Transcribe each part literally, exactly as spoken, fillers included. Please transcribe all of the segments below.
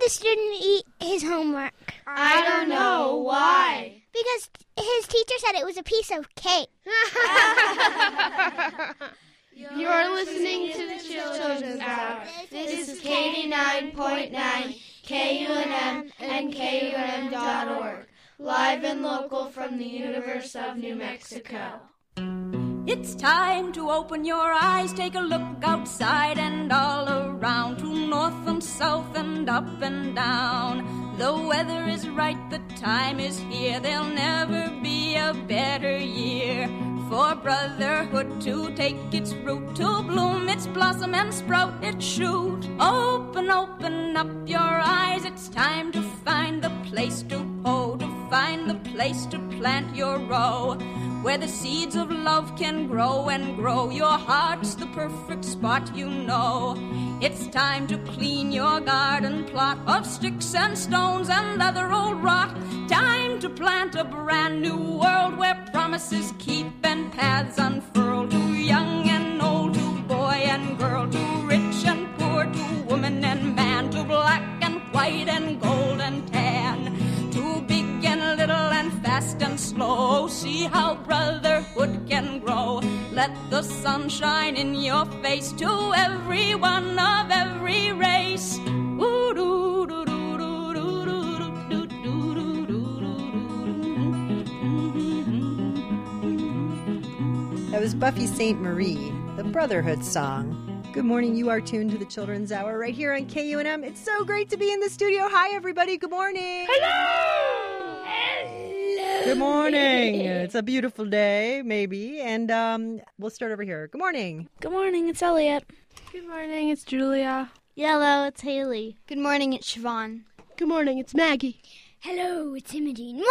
the student eat his homework? I don't know. Why? Because his teacher said it was a piece of cake. You're listening to the Children's Hour. This is eighty-nine point nine K U N M and K U N M dot org. Live and local from the University of New Mexico. It's time to open your eyes, take a look outside and all around, to north and south and up and down. The weather is right, the time is here, there'll never be a better year for brotherhood to take its root, to bloom its blossom and sprout its shoot. Open, open up your eyes, it's time to find the place to hoe, to find the place to plant your row, where the seeds of love can grow and grow. Your heart's the perfect spot, you know. It's time to clean your garden plot of sticks and stones and other old rot. Time to plant a brand new world where promises keep and paths unfurl. To young and old, to boy and girl, to rich and poor, to woman and man, to black and white and gold and tan, to big and little and fast and slow. See how brotherhood can grow. Let the sun shine in your face, to everyone of every race. That was Buffy Sainte Marie, the Brotherhood song. Good morning. You are tuned to the Children's Hour right here on K U N M. It's so great to be in the studio. Hi, everybody. Good morning. Hello! Hello! Good morning. It's a beautiful day, maybe. And um, we'll start over here. Good morning. Good morning. It's Elliot. Good morning. It's Julia. Yellow, it's Haley. Good morning. It's Siobhan. Good morning. It's Maggie. Hello, it's Imogen.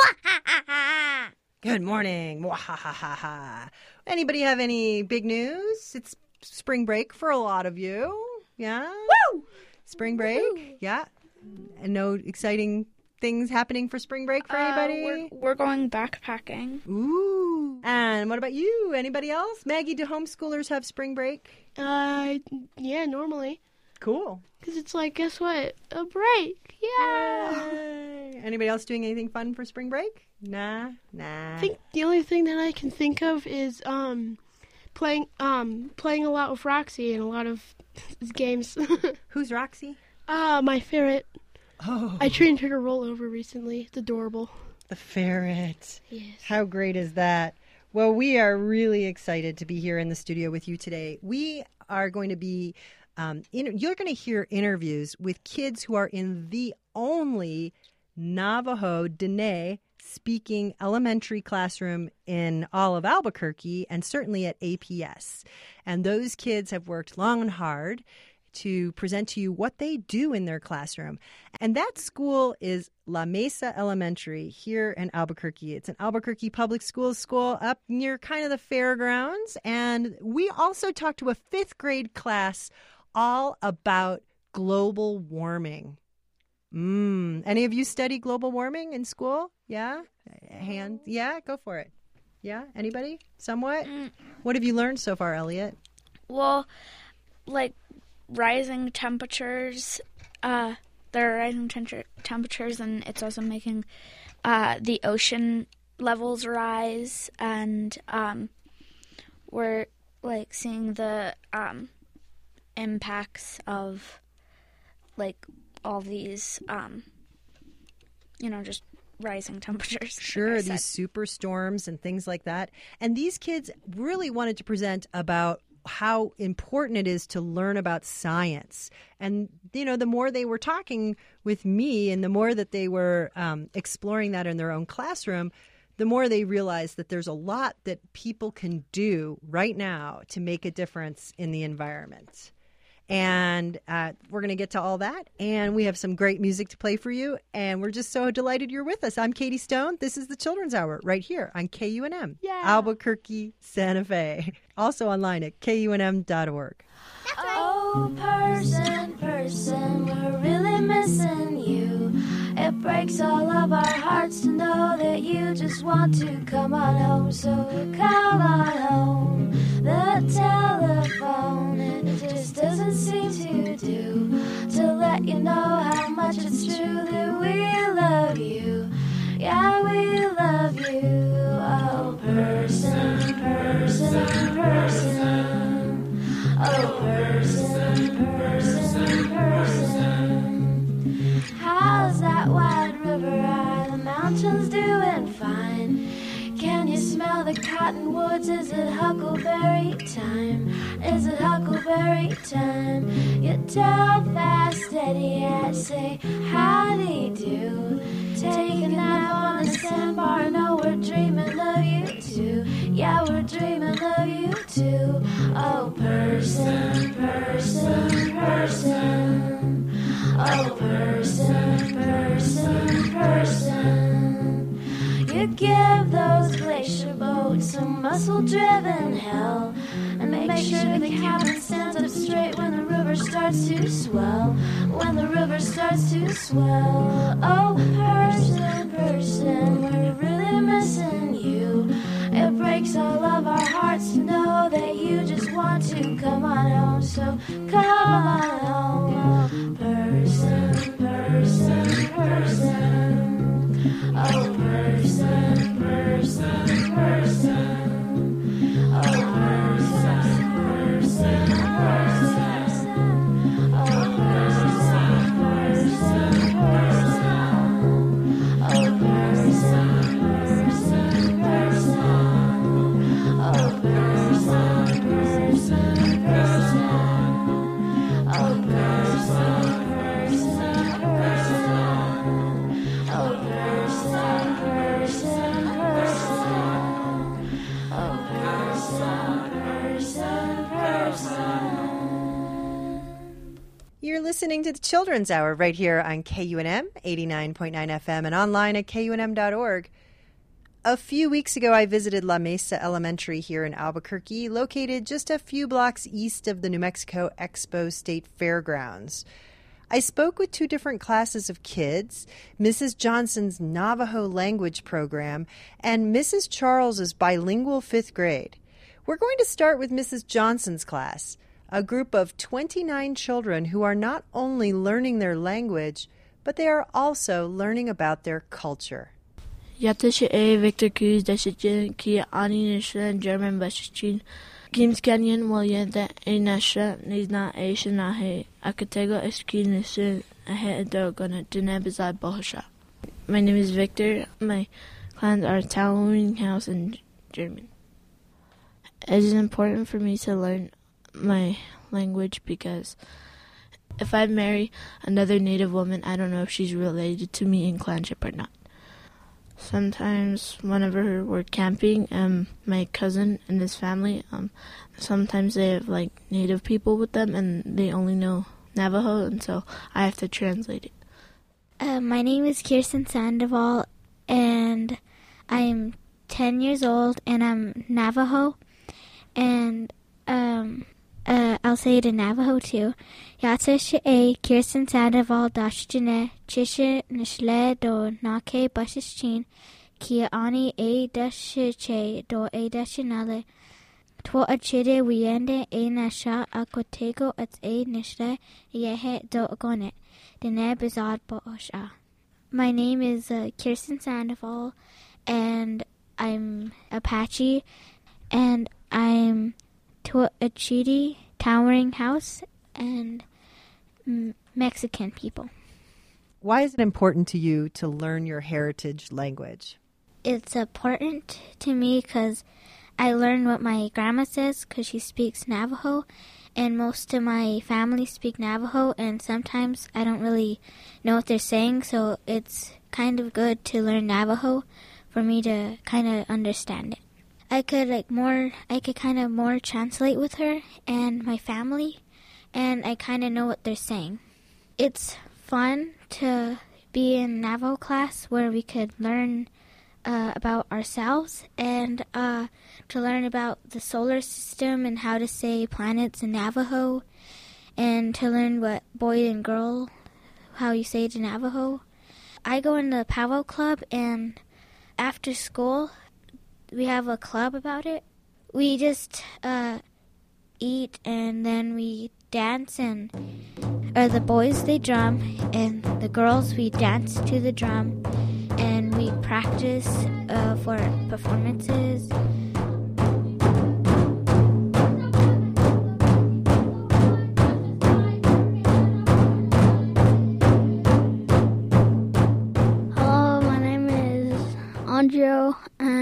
Good morning. Mwahahaha. Anybody have any big news? It's spring break for a lot of you. Yeah? Woo! Spring break? Woo! Yeah. And no exciting things happening for spring break for anybody? Uh, we're, we're going backpacking. Ooh. And what about you? Anybody else? Maggie, do homeschoolers have spring break? Uh, yeah, normally. Cool. Because it's like, guess what? A break. Yeah. Yay. Anybody else doing anything fun for spring break? Nah, nah. I think the only thing that I can think of is um, playing um playing a lot with Roxy and a lot of games. Who's Roxy? Ah, uh, my ferret. Oh. I trained her to roll over recently. It's adorable. The ferret. Yes. How great is that? Well, we are really excited to be here in the studio with you today. We are going to be, um, in, you're going to hear interviews with kids who are in the only Navajo Dene speaking elementary classroom in all of Albuquerque and certainly at A P S. And those kids have worked long and hard to present to you what they do in their classroom. And that school is La Mesa Elementary here in Albuquerque. It's an Albuquerque Public Schools school up near kind of the fairgrounds. And we also talked to a fifth grade class all about global warming. Mm. Any of you study global warming in school? Yeah? Hand? Yeah, go for it. Yeah? Anybody? Somewhat? Mm. What have you learned so far, Elliot? Well, like rising temperatures, uh, there are rising tem- temperatures, and it's also making uh, the ocean levels rise, and um, we're like seeing the um, impacts of like all these, um, you know, just rising temperatures. Sure, like these super storms and things like that. And these kids really wanted to present about how important it is to learn about science. And, you know, the more they were talking with me and the more that they were um, exploring that in their own classroom, the more they realized that there's a lot that people can do right now to make a difference in the environment. And uh, we're going to get to all that. And we have some great music to play for you. And we're just so delighted you're with us. I'm Katie Stone. This is the Children's Hour right here on K U N M, yeah. Albuquerque, Santa Fe. Also online at K U N M dot org. Oh, person, person, we're really missing you. It breaks all of our hearts to know that you just want to come on home. So come on home. The telephone, it just doesn't seem to do to let you know how much it's Washington's doing fine. Can you smell the cottonwoods? Is it huckleberry time? Is it huckleberry time? You tell Fast Eddie, I say, howdy do. Take a nap on the sandbar. No, we're dreaming of you too. Yeah, we're dreaming of you too. Oh, person, person, person. Oh, person, person, person. You give those glacier boats some muscle-driven hell, and make, make sure the cabin stands up straight when the river starts to swell. When the river starts to swell. Oh, person, person, we're really missing you. It breaks all of our hearts to know that you just want to come on home. So come on home. Person, person, person. Oh, person, person, person. Oh, person, person, person. Oh, person, person, person. Oh, person, person, person. Oh, person, person, person. Oh, person, person, person. Oh, person, person, person. Oh, person, person, person. You're listening to the Children's Hour right here on K U N M eighty-nine point nine F M and online at K U N M dot org. A few weeks ago, I visited La Mesa Elementary here in Albuquerque, located just a few blocks east of the New Mexico Expo State Fairgrounds. I spoke with two different classes of kids, Missus Johnson's Navajo language program and Missus Charles's bilingual fifth grade. We're going to start with Missus Johnson's class, a group of twenty-nine children who are not only learning their language, but they are also learning about their culture. Yatasha A. Victor Cruz, Dashichin, Kia Ani Nisha, German Bashichin, Kims Canyon, Walienta, A Nasha, Nizna, A Shanahe, Akatego, Eskin, Nisha, Ahe Adogona, Dinabizai Bohasha. My name is Victor. My clans are Towering House and German. It is important for me to learn my language because if I marry another Native woman, I don't know if she's related to me in clanship or not. Sometimes whenever we're camping, um, my cousin and his family, um, sometimes they have like Native people with them and they only know Navajo, and so I have to translate it. Uh, my name is Kirsten Sandoval, and I'm ten years old, and I'm Navajo, and um, uh, I'll say it in Navajo too. Yatsha A. Kirsten Sandoval Dashjane Chisha Nishle Do Nake Bashichin Kia Ani A Dashiche Do A Dashinale Twa Achide Wiende A Nasha Akotego at A Nishle Yehe Do Gonet Dene Bizad Boosha. My name is uh, Kirsten Sandoval, and I'm Apache, and I'm Twa Achide Towering House, and Mexican people. Why is it important to you to learn your heritage language? It's important to me because I learn what my grandma says because she speaks Navajo, and most of my family speak Navajo, and sometimes I don't really know what they're saying, so it's kind of good to learn Navajo for me to kind of understand it. I could like more, I could kind of more translate with her and my family, and I kind of know what they're saying. It's fun to be in Navajo class where we could learn uh, about ourselves and uh, to learn about the solar system and how to say planets in Navajo, and to learn what boy and girl, how you say it in Navajo. I go in the Powwow Club, and after school we have a club about it. We just uh, eat, and then we dance, and or the boys they drum, and the girls we dance to the drum, and we practice uh, for performances. Hello, my name is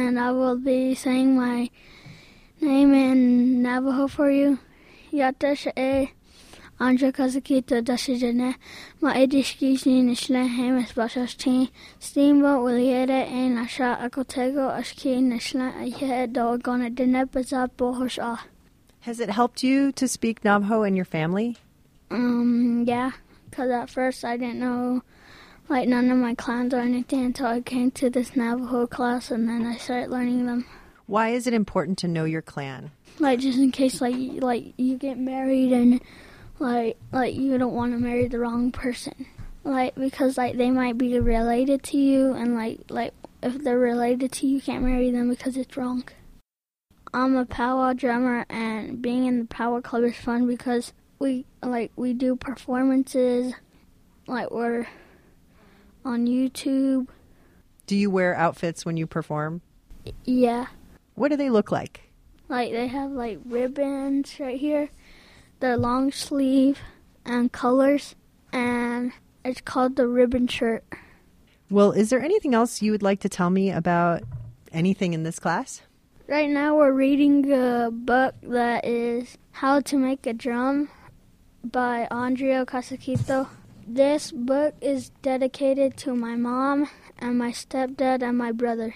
and I will be saying my name in Navajo for you. Yata she'e Anja Kazakita Dashijane, Ma Edishkini Nishle Hamas Bashashti, Steamboat Williere, and Asha Akotego, Ashki Nishla, Aye Dogona Dinepazat Bohosha. Has it helped you to speak Navajo in your family? Um, yeah, because at first I didn't know, like, none of my clans or anything until I came to this Navajo class, and then I started learning them. Why is it important to know your clan? Like, just in case, like, you, like, you get married and, like, like you don't want to marry the wrong person. Like, because, like, they might be related to you, and, like, like if they're related to you, you can't marry them because it's wrong. I'm a powwow drummer, and being in the powwow club is fun because we, like, we do performances, like, we're on YouTube. Do you wear outfits when you perform? Yeah. What do they look like? Like, they have, like, ribbons right here. They're long sleeve and colors, and it's called the ribbon shirt. Well, is there anything else you would like to tell me about anything in this class? Right now we're reading a book that is How to Make a Drum by Andrea Casakito. This book is dedicated to my mom and my stepdad and my brother.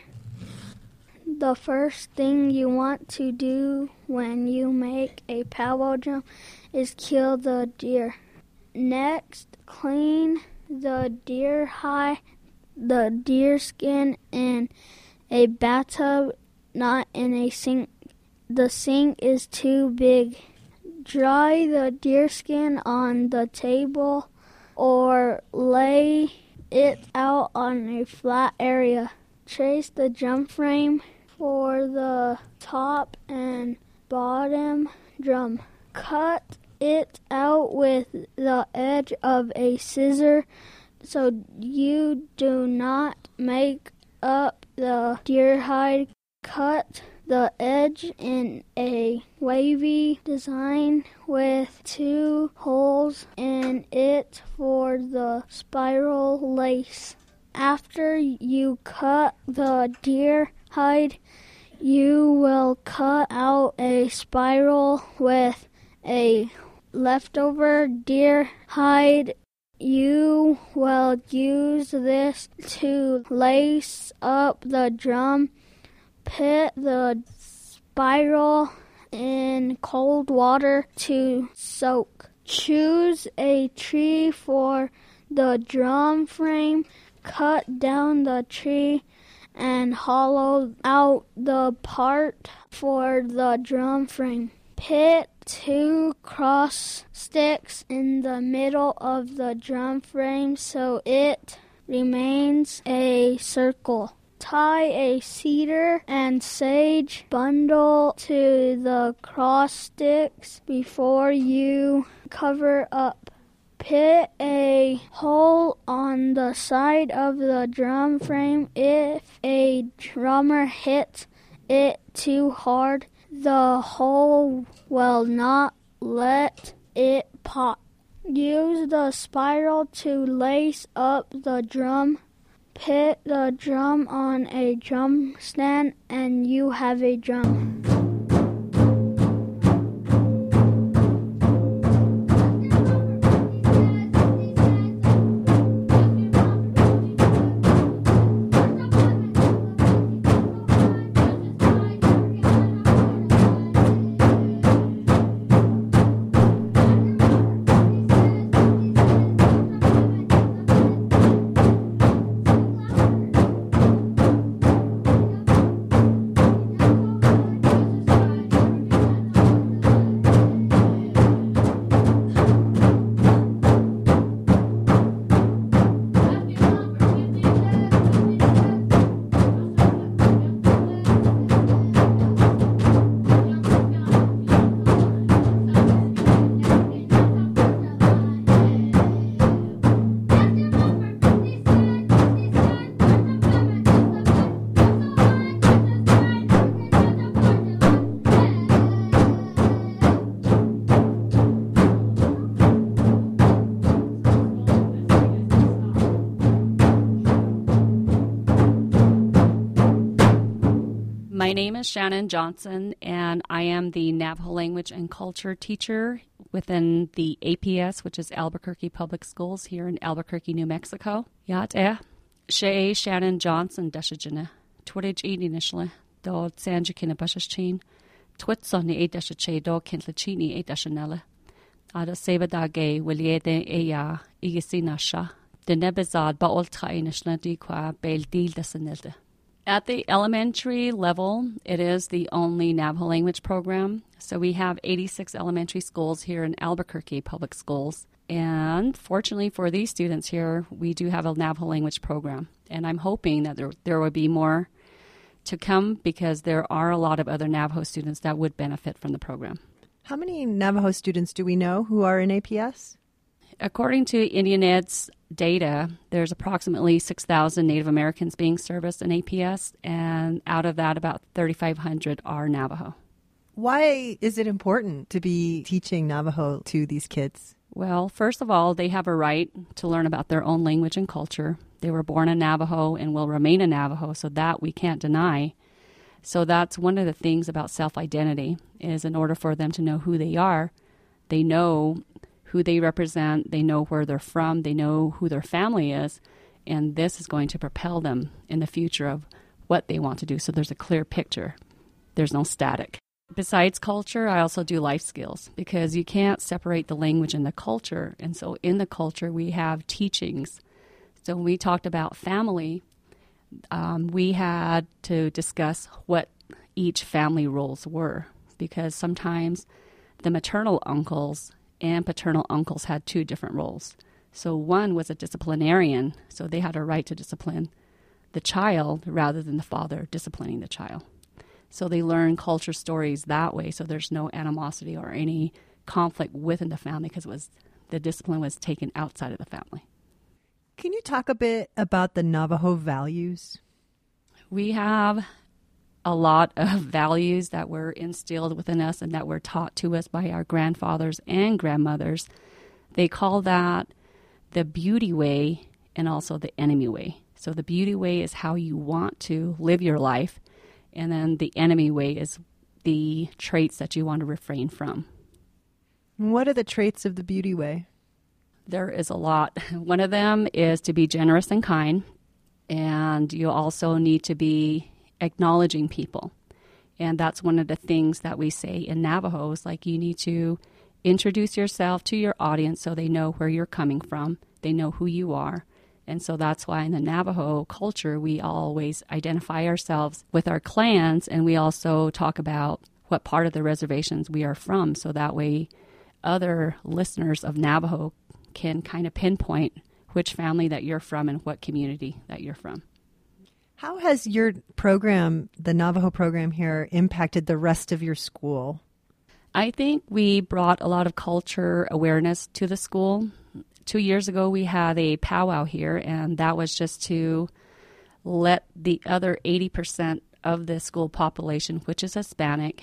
The first thing you want to do when you make a powwow drum is kill the deer. Next, clean the deer hide, the deer skin in a bathtub, not in a sink. The sink is too big. Dry the deer skin on the table or lay it out on a flat area. Trace the drum frame for the top and bottom drum. Cut it out with the edge of a scissor so you do not make up the deer hide. Cut the edge in a wavy design with two holes in it for the spiral lace. After you cut the deer hide, you will cut out a spiral with a leftover deer hide. You will use this to lace up the drum. Put the spiral in cold water to soak. Choose a tree for the drum frame. Cut down the tree and hollow out the part for the drum frame. Put two cross sticks in the middle of the drum frame so it remains a circle. Tie a cedar and sage bundle to the cross sticks before you cover up. Put a hole on the side of the drum frame. If a drummer hits it too hard, the hole will not let it pop. Use the spiral to lace up the drum. Put the drum on a drum stand and you have a drum. name is Shannon Johnson, and I am the Navajo Language and Culture teacher within the A P S, which is Albuquerque Public Schools here in Albuquerque, New Mexico. Yat eh, Shay Shannon Johnson dashajina, Twitch edinishla, do Sanjakina Bushachin, Twitsoni a dashache do Kintlachini a dashanella. Ada Seba Dage, Williede Eya, Igisinasha, the Nebezad Baoltra inishla diqua, Bail Deal desanilde. At the elementary level, it is the only Navajo language program. So we have eighty-six elementary schools here in Albuquerque Public Schools. And fortunately for these students here, we do have a Navajo language program. And I'm hoping that there, there will be more to come because there are a lot of other Navajo students that would benefit from the program. How many Navajo students do we know who are in A P S? According to Indian Ed's data, there's approximately six thousand Native Americans being serviced in A P S, and out of that, about thirty-five hundred are Navajo. Why is it important to be teaching Navajo to these kids? Well, first of all, they have a right to learn about their own language and culture. They were born a Navajo and will remain a Navajo, so that we can't deny. So that's one of the things about self-identity, is in order for them to know who they are, they know who they represent, they know where they're from, they know who their family is, and this is going to propel them in the future of what they want to do. So there's a clear picture. There's no static. Besides culture, I also do life skills because you can't separate the language and the culture. And so in the culture, we have teachings. So when we talked about family, um, we had to discuss what each family roles were because sometimes the maternal uncles and paternal uncles had two different roles. So one was a disciplinarian, so they had a right to discipline the child rather than the father disciplining the child. So they learn culture stories that way, so there's no animosity or any conflict within the family because it was the discipline was taken outside of the family. Can you talk a bit about the Navajo values? We have a lot of values that were instilled within us and that were taught to us by our grandfathers and grandmothers. They call that the beauty way and also the enemy way. So the beauty way is how you want to live your life, and then the enemy way is the traits that you want to refrain from. What are the traits of the beauty way? There is a lot. One of them is to be generous and kind, and you also need to be acknowledging people. And that's one of the things that we say in Navajo is like you need to introduce yourself to your audience so they know where you're coming from, they know who you are. And so that's why in the Navajo culture, we always identify ourselves with our clans, and we also talk about what part of the reservations we are from, so that way other listeners of Navajo can kind of pinpoint which family that you're from and what community that you're from. How has your program, the Navajo program here, impacted the rest of your school? I think we brought a lot of culture awareness to the school. Two years ago, we had a powwow here, and that was just to let the other eighty percent of the school population, which is Hispanic,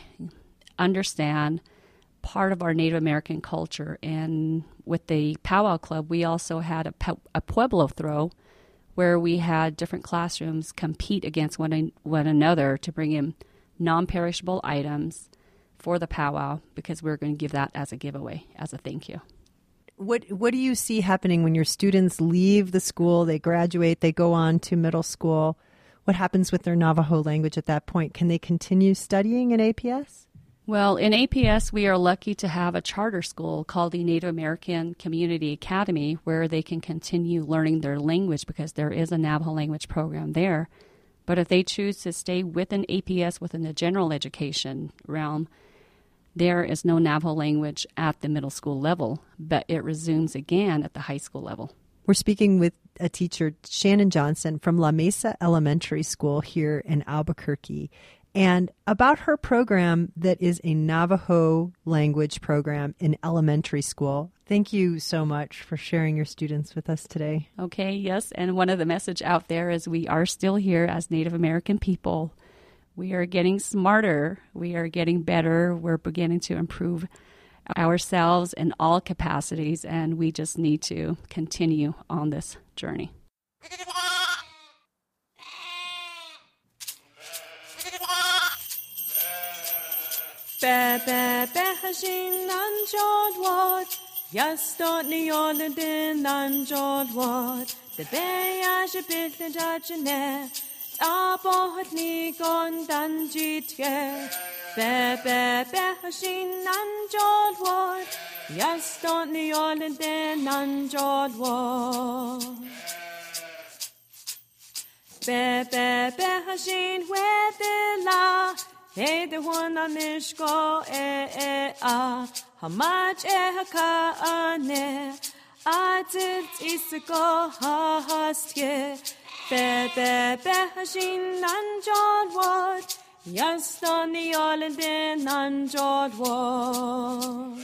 understand part of our Native American culture. And with the powwow club, we also had a, a Pueblo throw where we had different classrooms compete against one, one another to bring in non-perishable items for the powwow because we're going to give that as a giveaway, as a thank you. What what do you see happening when your students leave the school, they graduate, they go on to middle school? What happens with their Navajo language at that point? Can they continue studying in A P S? Well, in A P S, we are lucky to have a charter school called the Native American Community Academy where they can continue learning their language because there is a Navajo language program there. But if they choose to stay within A P S, within the general education realm, there is no Navajo language at the middle school level, but it resumes again at the high school level. We're speaking with a teacher, Shannon Johnson, from La Mesa Elementary School here in Albuquerque, and about her program that is a Navajo language program in elementary school. Thank you so much for sharing your students with us today. Okay, yes, and one of the message out there is we are still here as Native American people. We are getting smarter. We are getting better. We're beginning to improve ourselves in all capacities, and we just need to continue on this journey. Be be be hashin nan jod wat. Yes, don't ni all din nan jod wat. The be as a bit the judgene. Abo hat ni gon dan jitye. Be be be hashin nan jod wat. Yes, don't ni all din nan jod wat. Be be be hashin we la. Hey, the one on this go eh eh ah. How much eh ka ane? I did is go ha hastye. Be be be hashin nan jod wat. Yes, don't the all in the nan jod wat.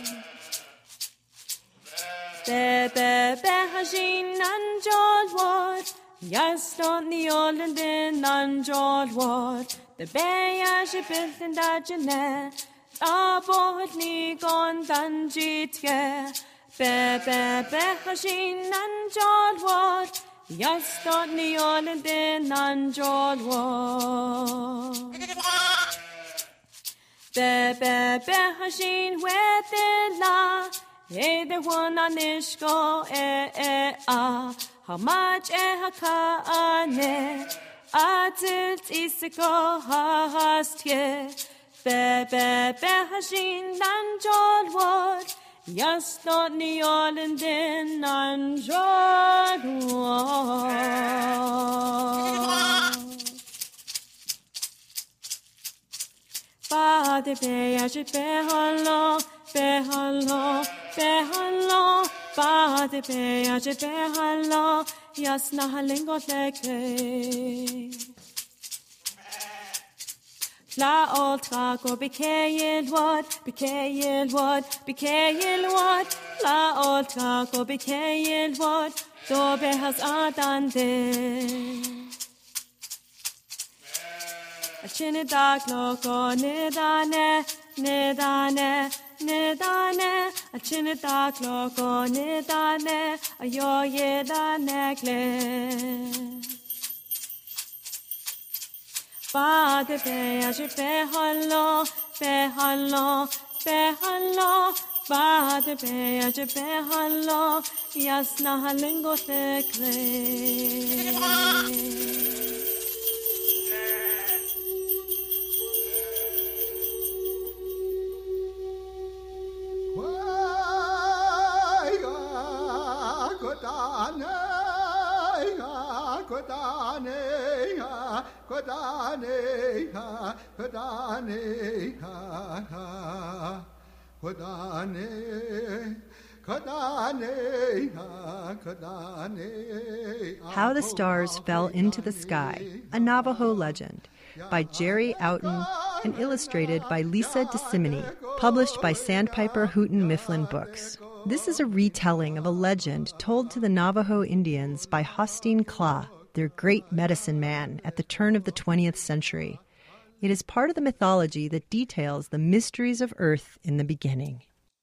Be be be hashin nan jod wat. Yes, don't the all in the nan jod wat. The bay as a bit and dajane, a boat ni gone danjitye, be be be hashin nan jod wat, yes, don't ni all in the nan jod wat. Be be be hashin with the la, hey, the one on ishko eh eh ah, how much eh ka ane. Adult is a go hast ye. Be be be hashin nan jod wat. Yes, not ni all in den nan jod wat. Ba de be as be hallo, be hallo, be hallo. Ba de be as be hallo. Yes, na halingot leke. La oltra go bikayel what, bikayel what, bikayel what. La oltra go bikayel what, do be has adande. A chinidak loko nidane, nidane. Nedane, a chinidak logo nedane, a yo ye da negle. Ba de be as be hallo, be hallo, be hallo. Ba de be as be hallo, yes na halingo tekle. How the Stars Fell into the Sky, a Navajo Legend, by Jerry Outen and illustrated by Lisa DeSimone, published by Sandpiper Houghton Mifflin Books. This is a retelling of a legend told to the Navajo Indians by Hosteen Klah, their great medicine man at the turn of the twentieth century. It is part of the mythology that details the mysteries of Earth in the beginning.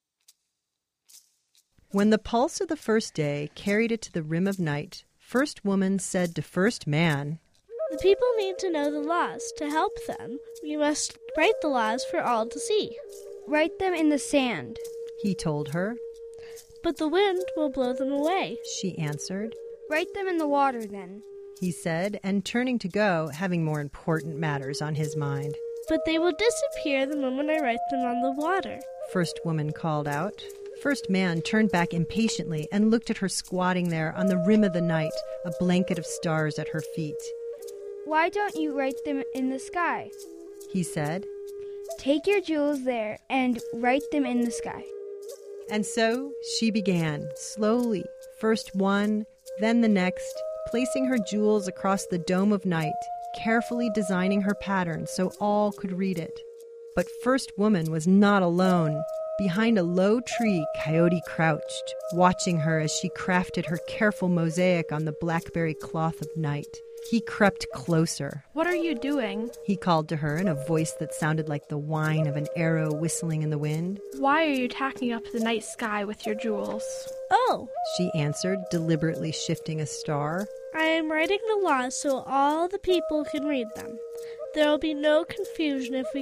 When the pulse of the first day carried it to the rim of night, First Woman said to First Man, "The people need to know the laws. To help them, we must write the laws for all to see." "Write them in the sand," he told her. "But the wind will blow them away," she answered. "Write them in the water, then," he said, and turning to go, having more important matters on his mind. "But they will disappear the moment I write them on the water," First Woman called out. First Man turned back impatiently and looked at her squatting there on the rim of the night, a blanket of stars at her feet. "Why don't you write them in the sky?" he said. "Take your jewels there and write them in the sky." And so she began, slowly, first one, then the next, placing her jewels across the dome of night, carefully designing her pattern so all could read it. But First Woman was not alone. Behind a low tree, Coyote crouched, watching her as she crafted her careful mosaic on the blackberry cloth of night. He crept closer. "What are you doing?" he called to her in a voice that sounded like the whine of an arrow whistling in the wind. "Why are you tacking up the night sky with your jewels?" "Oh," she answered, deliberately shifting a star. "I am writing the laws so all the people can read them. There will be no confusion if we can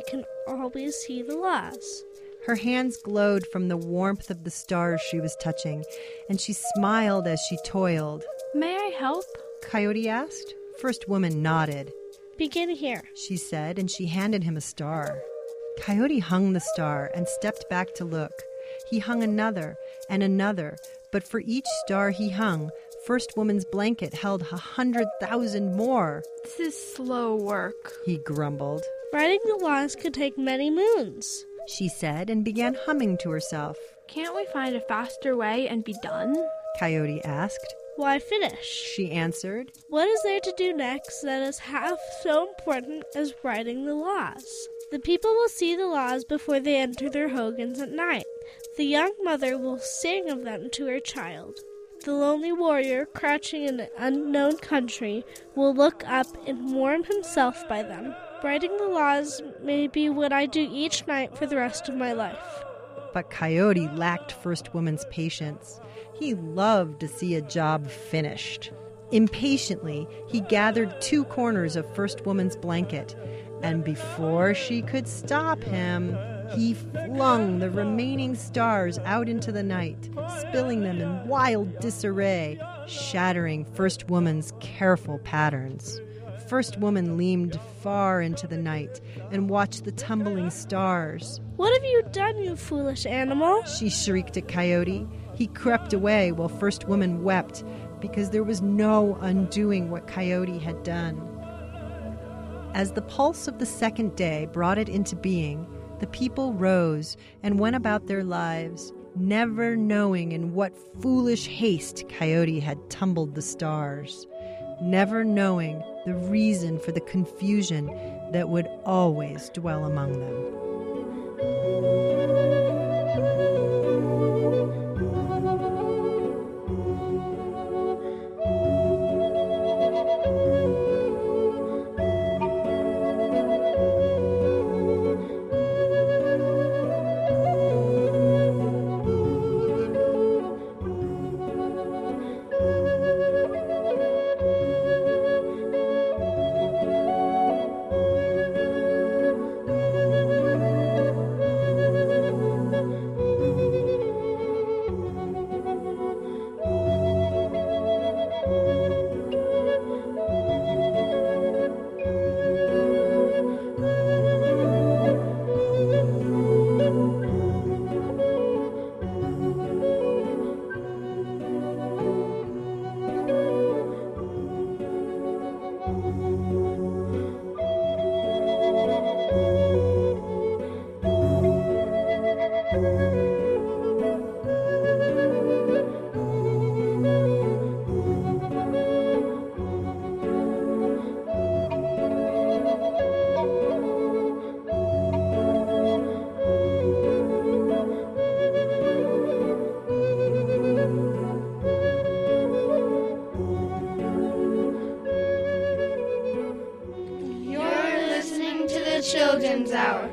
always see the laws. Her hands glowed from the warmth of the stars she was touching, and she smiled as she toiled. May I help? Coyote asked. First Woman nodded. Begin here, she said, and she handed him a star. Coyote hung the star and stepped back to look. He hung another and another, but for each star he hung, First Woman's blanket held a hundred thousand more. This is slow work, he grumbled. Writing the laws could take many moons, she said, and began humming to herself. Can't we find a faster way and be done? Coyote asked. Why finish? She answered. What is there to do next that is half so important as writing the laws? The people will see the laws before they enter their hogans at night. The young mother will sing of them to her child. The lonely warrior, crouching in an unknown country, will look up and warm himself by them. Writing the laws may be what I do each night for the rest of my life. But Coyote lacked First Woman's patience. He loved to see a job finished. Impatiently, he gathered two corners of First Woman's blanket, and before she could stop him, he flung the remaining stars out into the night, spilling them in wild disarray, shattering First Woman's careful patterns. First Woman leaned far into the night and watched the tumbling stars. What have you done, you foolish animal? She shrieked at Coyote. He crept away while First Woman wept because there was no undoing what Coyote had done. As the pulse of the second day brought it into being, the people rose and went about their lives, never knowing in what foolish haste Coyote had tumbled the stars, never knowing the reason for the confusion that would always dwell among them. Children's Hour.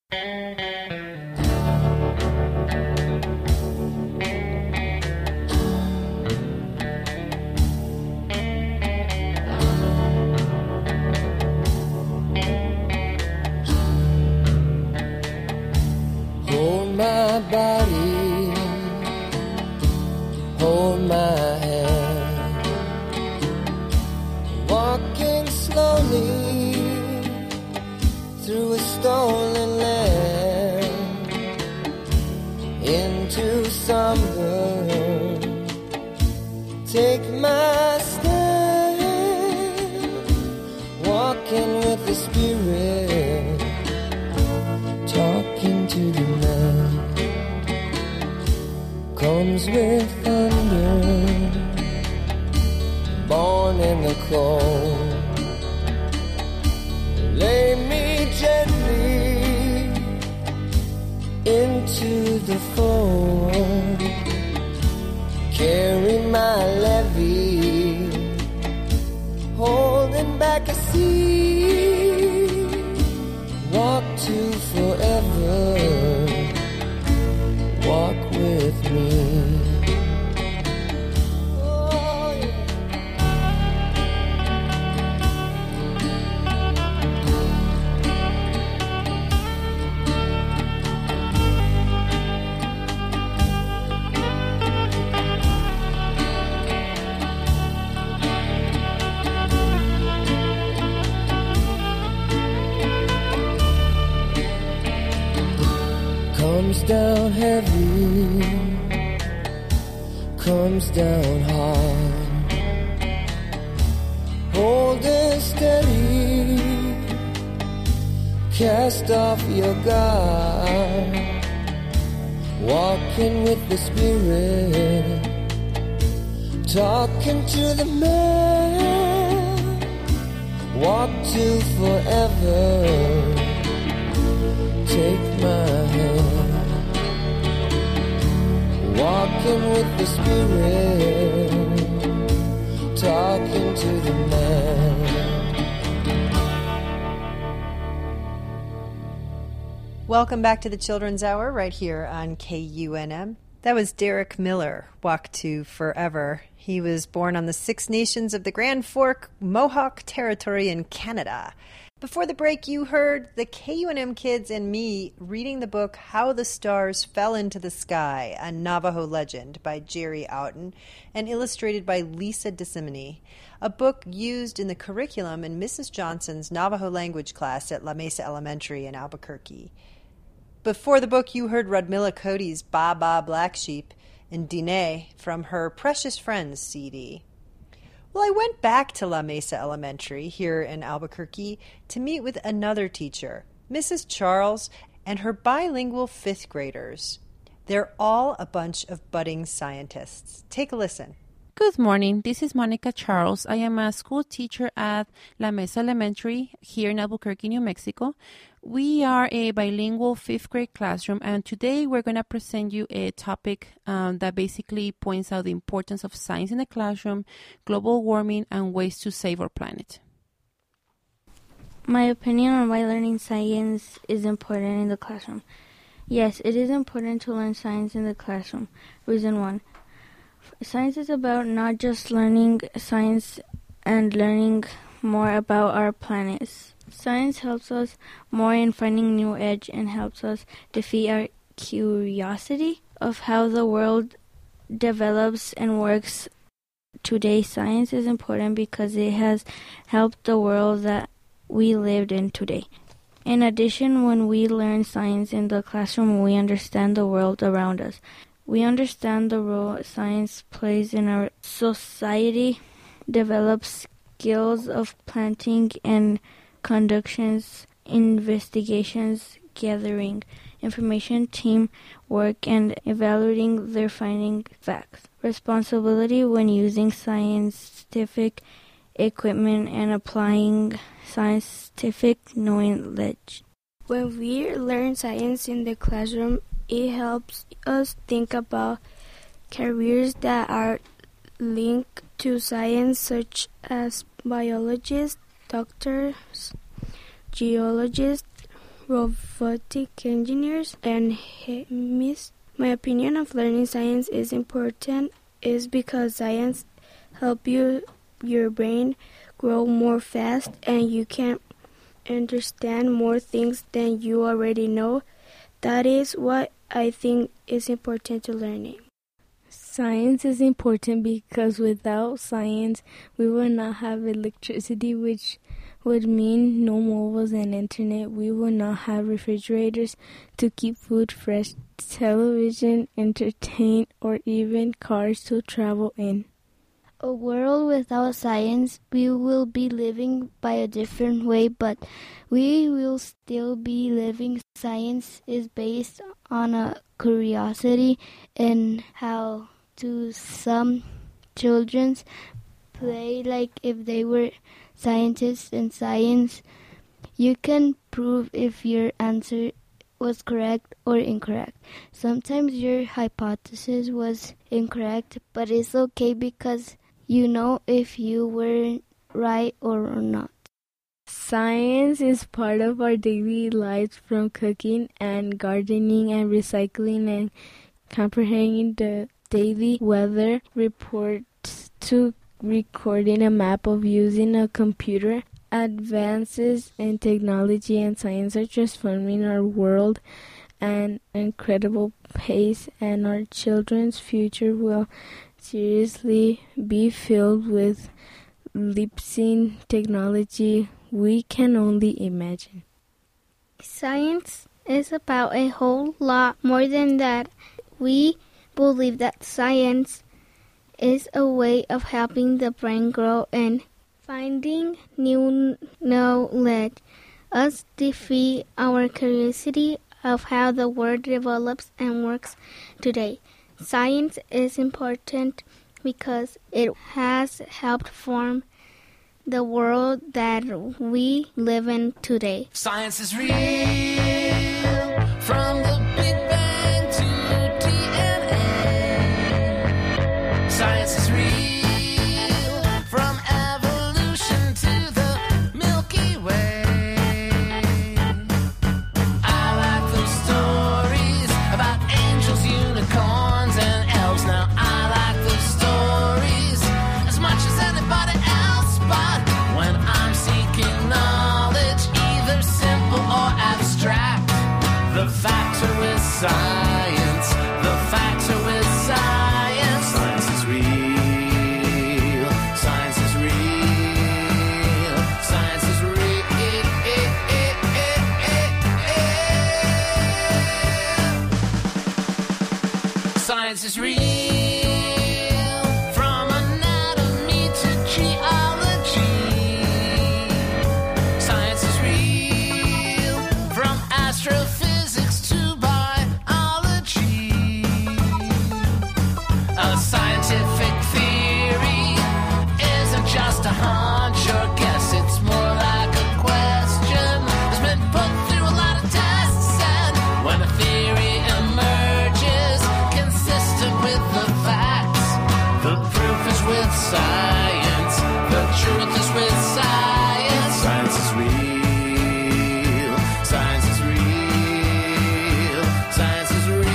Hold my body, hold my hand, walking slowly through a stolen land, into summer. Take my stand, walking with the Spirit, talking to the man. Comes with thunder, born in the cold. Lay me gently into the fold. Carry my levy, holding back a sea. Walk to forever, walk with me. Oh, yeah. comes down heavy, comes down hard. Holding steady, cast off your guard. Walking with the Spirit, talking to the man. Walk to forever. Take my hand. Walking with the Spirit, talking to the man. Welcome back to the Children's Hour right here on K U N M. That was Derek Miller, Walk to Forever. He was born on the Six Nations of the Grand Fork Mohawk Territory in Canada. Before the break, you heard the K U N M kids and me reading the book How the Stars Fell into the Sky, a Navajo Legend by Jerry Outen and illustrated by Lisa DeSimone, a book used in the curriculum in Missus Johnson's Navajo language class at La Mesa Elementary in Albuquerque. Before the book, you heard Rudmilla Cody's Ba Ba Black Sheep and Dine from her Precious Friends C D. Well, I went back to La Mesa Elementary here in Albuquerque to meet with another teacher, Missus Charles, and her bilingual fifth graders. They're all a bunch of budding scientists. Take a listen. Good morning. This is Monica Charles. I am a school teacher at La Mesa Elementary here in Albuquerque, New Mexico. We are a bilingual fifth grade classroom, and today we're going to present you a topic um, that basically points out the importance of science in the classroom, global warming, and ways to save our planet. My opinion on why learning science is important in the classroom. Yes, it is important to learn science in the classroom. Reason one. Science is about not just learning science and learning more about our planets. Science helps us more in finding new edge and helps us defeat our curiosity of how the world develops and works. Today, science is important because it has helped the world that we lived in today. In addition, when we learn science in the classroom, we understand the world around us. We understand the role science plays in our society, develops skills of planting and conductions, investigations, gathering information, team work, and evaluating their finding facts. Responsibility when using scientific equipment and applying scientific knowledge. When we learn science in the classroom, it helps us think about careers that are linked to science, such as biologists, doctors, geologists, robotic engineers, and chemists. My opinion of learning science is important is because science helps you your brain grow more fast and you can understand more things than you already know. That is what I think is important to learning. Science is important because without science, we would not have electricity, which would mean no mobiles and internet. We would not have refrigerators to keep food fresh, television, entertain, or even cars to travel in. A world without science, we will be living by a different way, but we will still be living. Science is based on a curiosity and how to some children play like if they were scientists in science. You can prove if your answer was correct or incorrect. Sometimes your hypothesis was incorrect, but it's okay because you know if you were right or not. Science is part of our daily lives, from cooking and gardening and recycling and comprehending the daily weather reports to recording a map of using a computer. Advances in technology and science are transforming our world at an incredible pace, and our children's future will seriously be filled with leaps in technology we can only imagine. Science is about a whole lot more than that. We believe that science is a way of helping the brain grow and finding new knowledge. Us defeat our curiosity of how the world develops and works today. Science is important because it has helped form the world that we live in today. Science is real, from the Big Bang to D N A. Science is real, from evolution to the Milky Way. I like those stories about angels, unicorns, and elves. Now I like those stories as much as anybody else, but when I'm seeking knowledge, either simple or abstract, the factor is science. The factor is science. Science is real. Science is real. Science is real. Science is real. From anatomy to geology. Science is real. From astrophysics to biology. A scientific theory isn't just a hunch or guess. It's more like a question that's been put through a lot of tests. And when a theory emerges consistent with the facts, the proof is with science. The truth is with science. Science is real. Science is real. Science is real.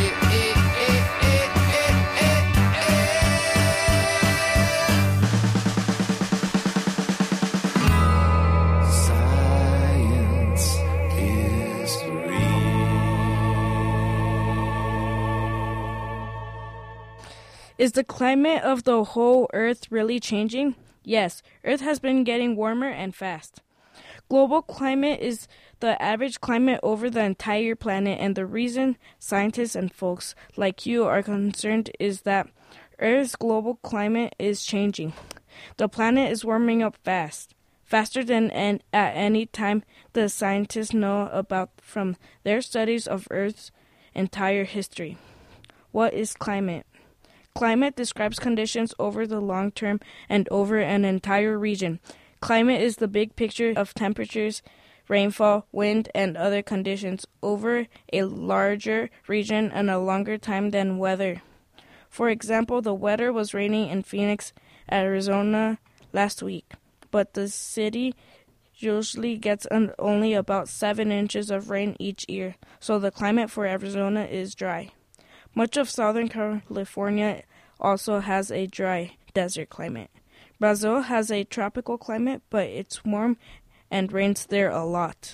Science is Is the climate of the whole Earth really changing? Yes, Earth has been getting warmer and fast. Global climate is the average climate over the entire planet, and the reason scientists and folks like you are concerned is that Earth's global climate is changing. The planet is warming up fast, faster than an, at any time the scientists know about from their studies of Earth's entire history. What is climate? Climate describes conditions over the long term and over an entire region. Climate is the big picture of temperatures, rainfall, wind, and other conditions over a larger region and a longer time than weather. For example, the weather was raining in Phoenix, Arizona last week, but the city usually gets un- only about seven inches of rain each year, so the climate for Arizona is dry. Much of Southern California also has a dry desert climate. Brazil has a tropical climate, but it's warm and rains there a lot.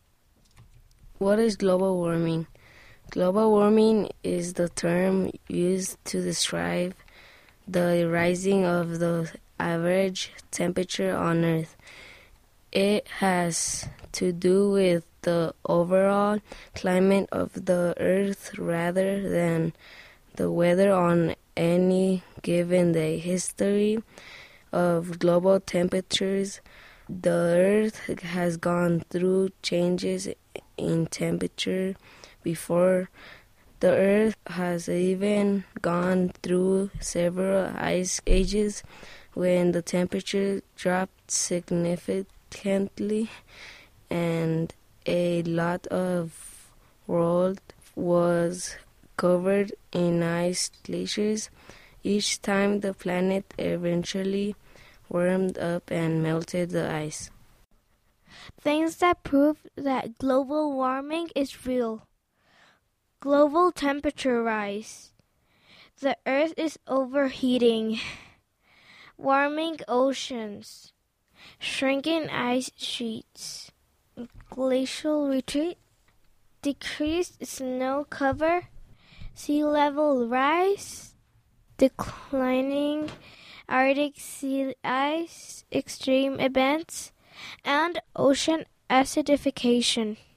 What is global warming? Global warming is the term used to describe the rising of the average temperature on Earth. It has to do with the overall climate of the Earth rather than the weather on any given day. History of global temperatures. The Earth has gone through changes in temperature before. The Earth has even gone through several ice ages when the temperature dropped significantly and a lot of world was covered in ice glaciers. Each time the planet eventually warmed up and melted the ice. Things that prove that global warming is real. Global temperature rise. The Earth is overheating. Warming oceans. Shrinking ice sheets. Glacial retreat. Decreased snow cover. Sea level rise. Declining Arctic sea ice, extreme events, and ocean acidification.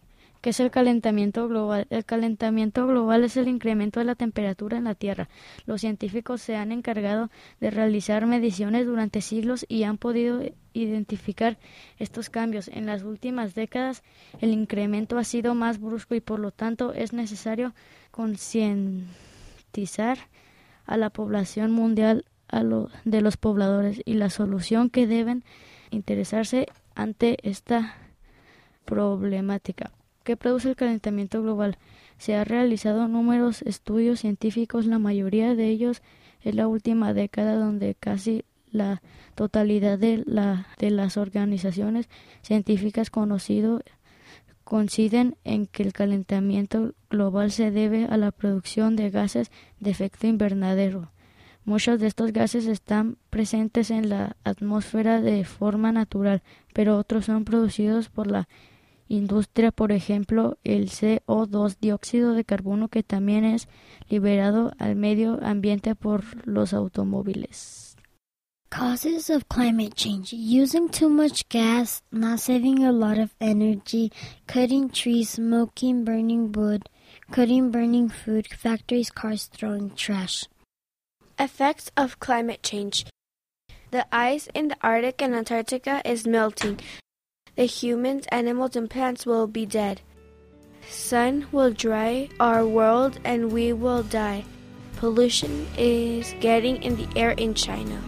¿Qué es el calentamiento global? El calentamiento global es el incremento de la temperatura en la Tierra. Los científicos se han encargado de realizar mediciones durante siglos y han podido identificar estos cambios. En las últimas décadas, el incremento ha sido más brusco y por lo tanto es necesario concientizar a la población mundial a lo, de los pobladores y la solución que deben interesarse ante esta problemática. ¿Qué produce el calentamiento global? Se han realizado numerosos estudios científicos, la mayoría de ellos en la última década, donde casi la totalidad de, la, de las organizaciones científicas conocidas coinciden en que el calentamiento global se debe a la producción de gases de efecto invernadero. Muchos de estos gases están presentes en la atmósfera de forma natural, pero otros son producidos por la industria, por ejemplo, el C O dos, dióxido de carbono, que también es liberado al medio ambiente por los automóviles. Causes of climate change: using too much gas, not saving a lot of energy, cutting trees, smoking, burning wood, cutting, burning food, factories, cars, throwing trash. Effects of climate change: the ice in the Arctic and Antarctica is melting. The humans, animals, and plants will be dead. Sun will dry our world and we will die. Pollution is getting in the air in China.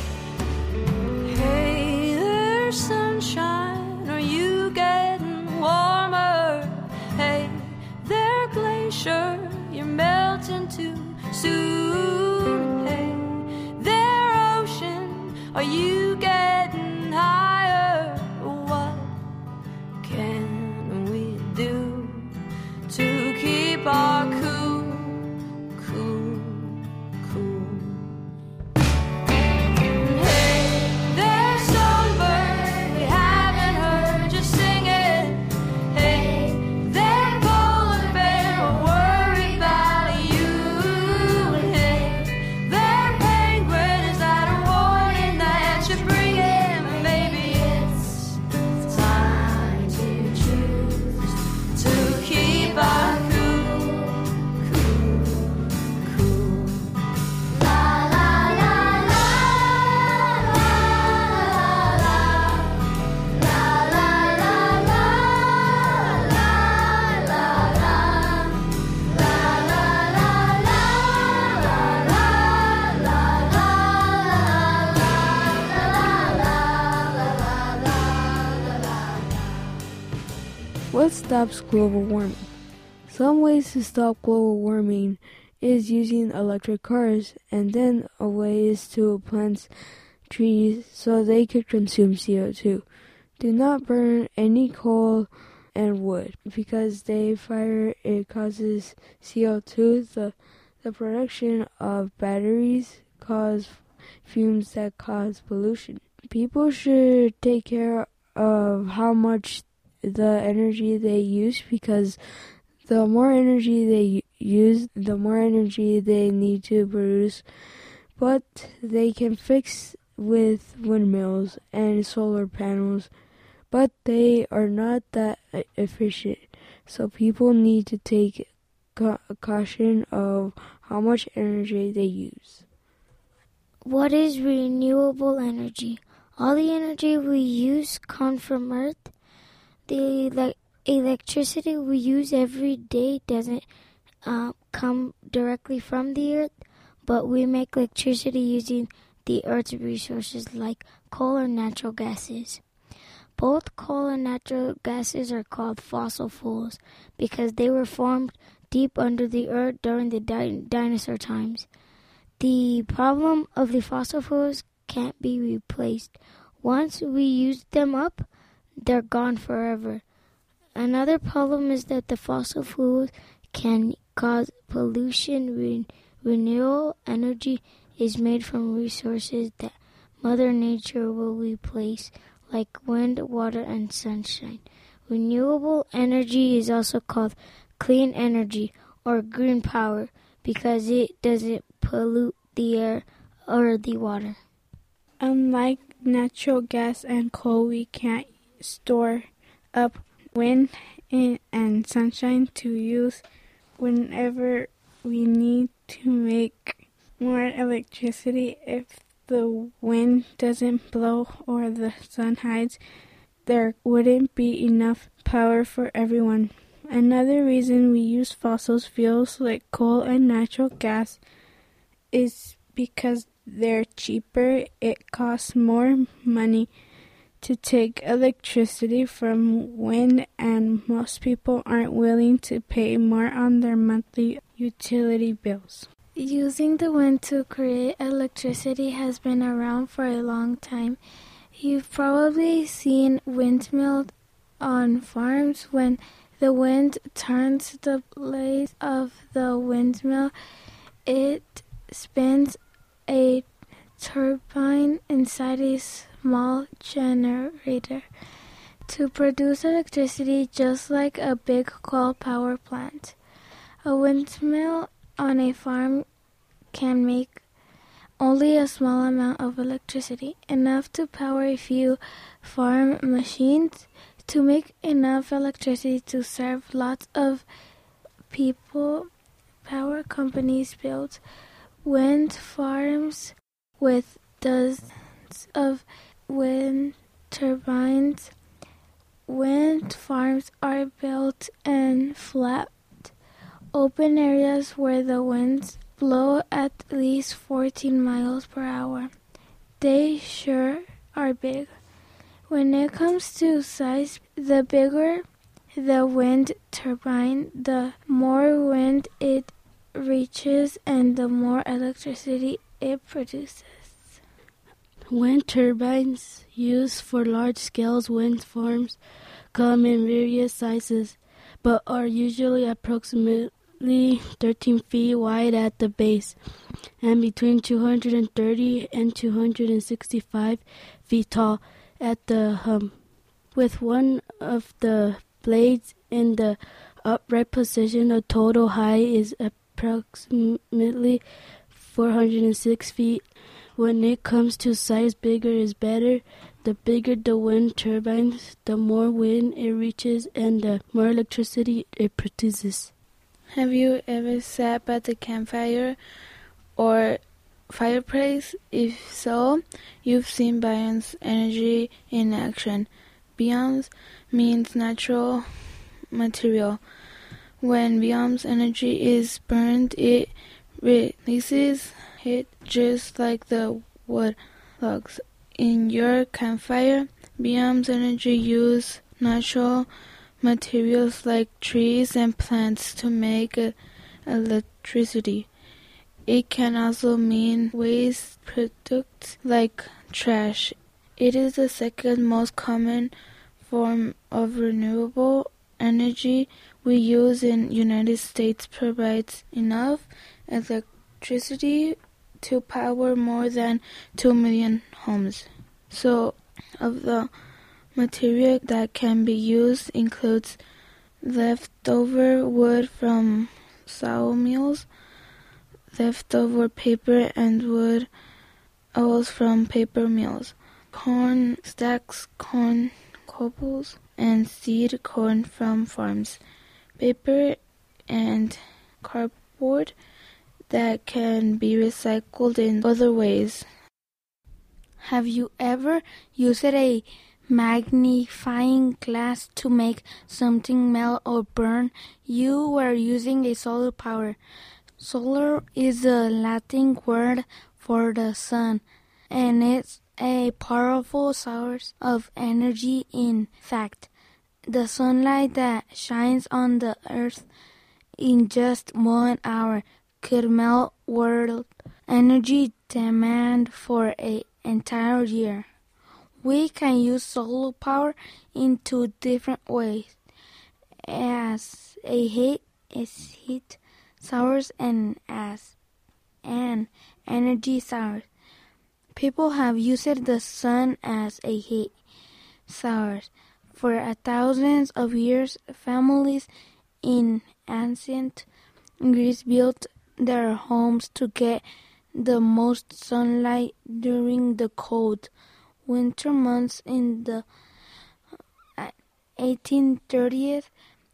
Hey there, sunshine, are you getting warmer? Hey there, glacier, you're melting too soon. Hey there, ocean, are you getting higher? What can we do to keep our cool, cool, cool? Hey there, songbird, we haven't heard you singing. Hey there, polar bear, we're worried about you. Hey there, penguin, is that a warning that you're bringing? Maybe it's time to choose to keep our cool, cool, cool. La la la la la la la la la la la la What stops global warming? Some ways to stop global warming is using electric cars, and then a way is to plant trees so they could consume C O two. Do not burn any coal and wood because they fire it causes C O two. The, the production of batteries cause fumes that cause pollution. People should take care of how much the energy they use because the more energy they use, the more energy they need to produce. But they can fix with windmills and solar panels, but they are not that efficient. So people need to take ca- caution of how much energy they use. What is renewable energy? All the energy we use comes from Earth. The ele- electricity we use every day doesn't uh, come directly from the Earth, but we make electricity using the Earth's resources like coal or natural gases. Both coal and natural gases are called fossil fuels because they were formed deep under the Earth during the di- dinosaur times. The problem of the fossil fuels can't be replaced. Once we use them up, they're gone forever. Another problem is that the fossil fuels can cause pollution. Re- renewable energy is made from resources that Mother Nature will replace, like wind, water, and sunshine. Renewable energy is also called clean energy or green power because it doesn't pollute the air or the water. Unlike natural gas and coal, we can't store up wind in, and sunshine to use whenever we need to make more electricity. If the wind doesn't blow or the sun hides, there wouldn't be enough power for everyone. Another reason we use fossil fuels like coal and natural gas is because they're cheaper. It costs more money to take electricity from wind, and most people aren't willing to pay more on their monthly utility bills. Using the wind to create electricity has been around for a long time. You've probably seen windmills on farms. When the wind turns the blades of the windmill, it spins a turbine inside a small generator to produce electricity, just like a big coal power plant. A windmill on a farm can make only a small amount of electricity, enough to power a few farm machines. To make enough electricity to serve lots of people, power companies build wind farms with dozens of wind turbines. Wind farms are built in flat, open areas where the winds blow at least fourteen miles per hour. They sure are big. When it comes to size, the bigger the wind turbine, the more wind it reaches and the more electricity it produces. Wind turbines used for large-scale wind farms come in various sizes, but are usually approximately thirteen feet wide at the base and between two hundred thirty and two hundred sixty-five feet tall at the hum, with one of the blades in the upright position. The total height is approximately four hundred six feet. When it comes to size, bigger is better. The bigger the wind turbines, the more wind it reaches and the more electricity it produces. Have you ever sat by the campfire or fireplace? If so, you've seen biomass energy in action. Biomass means natural material. When biomass energy is burned, it releases heat just like the wood logs in your campfire. Biomass energy uses natural materials like trees and plants to make electricity. It can also mean waste products like trash. It is the second most common form of renewable energy we use in the United States. Provides enough electricity to power more than two million homes. So, of the material that can be used includes leftover wood from sawmills, leftover paper and wood oils from paper mills, corn stalks, corn cobbles, and seed corn from farms, paper and cardboard that can be recycled in other ways. Have you ever used a magnifying glass to make something melt or burn? You were using a solar power. Solar is a Latin word for the sun, and it's a powerful source of energy. In fact, the sunlight that shines on the earth in just one hour could melt world energy demand for an entire year. We can use solar power in two different ways, as a heat, as heat source and as an energy source. People have used the sun as a heat source for thousands of years. Families in ancient Greece built their homes to get the most sunlight during the cold winter months. In the eighteen thirties,